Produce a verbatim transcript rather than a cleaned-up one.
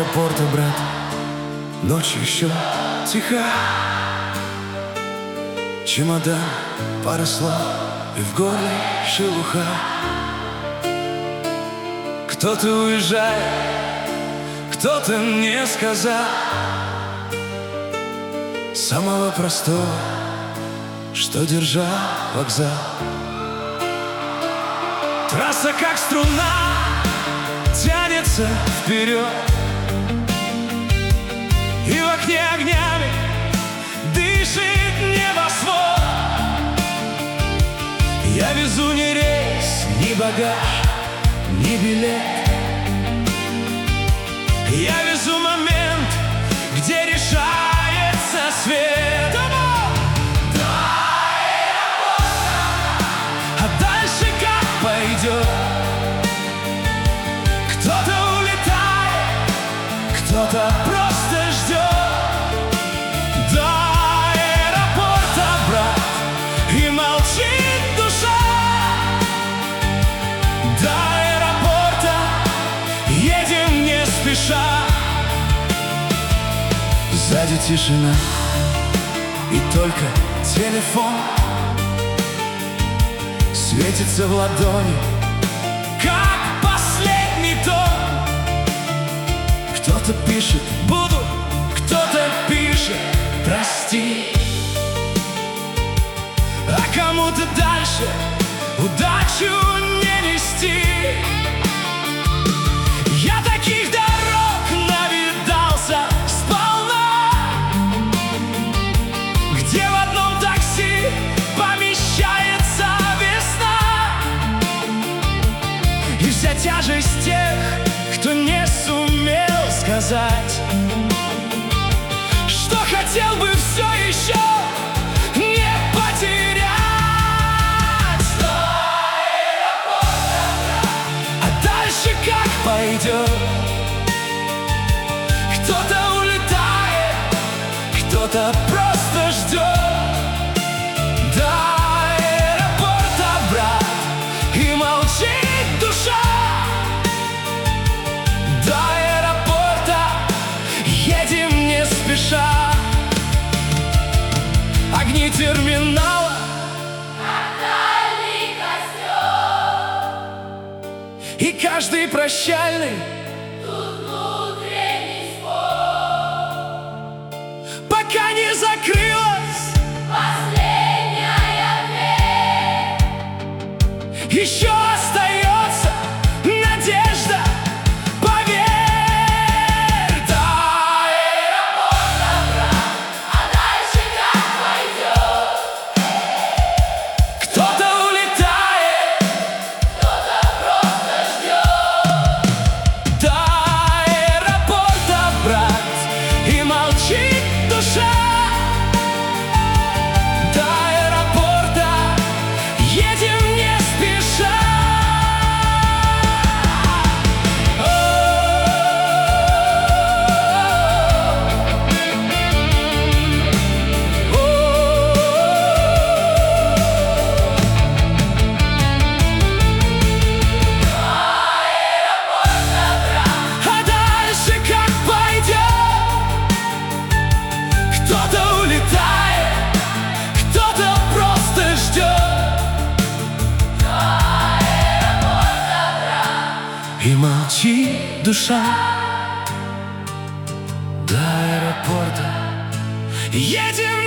аэропорта, брат, ночь еще тиха. Чемодан, пара слов, и в горле шелуха. Кто-то уезжает, кто-то мне сказал самого простого, что держал вокзал. Трасса как струна тянется вперед, и в окне огнями дышит небосвод. Я везу ни рейс, ни багаж, ни билет. Я везу момент, где решается свет. До аэропорта, а дальше как пойдет? Кто-то улетает, кто-то просто ждет. До аэропорта, брат, и молчит душа. До аэропорта едем не спеша. Сзади тишина, и только телефон светится в ладони, как последний тон. Кто-то пишет «буду», кто-то пишет «прости», а кому-то дальше удачу не нести. Я таких дорог навидался сполна, где в одном такси помещается весна, и вся тяжесть тех, кто не сумел сказать, что хотел бы все еще не потерять. До аэропорта, а дальше как пойдет? Кто-то улетает, кто-то просто ждет. До аэропорта, брат, и молчит душа. До аэропорта едем не спеша. Огни терминала, дальний костер, и каждый прощальный тут внутренний спор. пока не закрылась Последняя дверь, еще остается надежда, поверь. До аэропорта, брат, а дальше как пойдет? кто-то улетает, Кто-то просто ждет. до аэропорта, брат, и молчит душа. До аэропорта едем не спеша. А дальше как пойдет? Кто-то улетает, кто-то просто ждет. И молчит душа. До аэропорта едем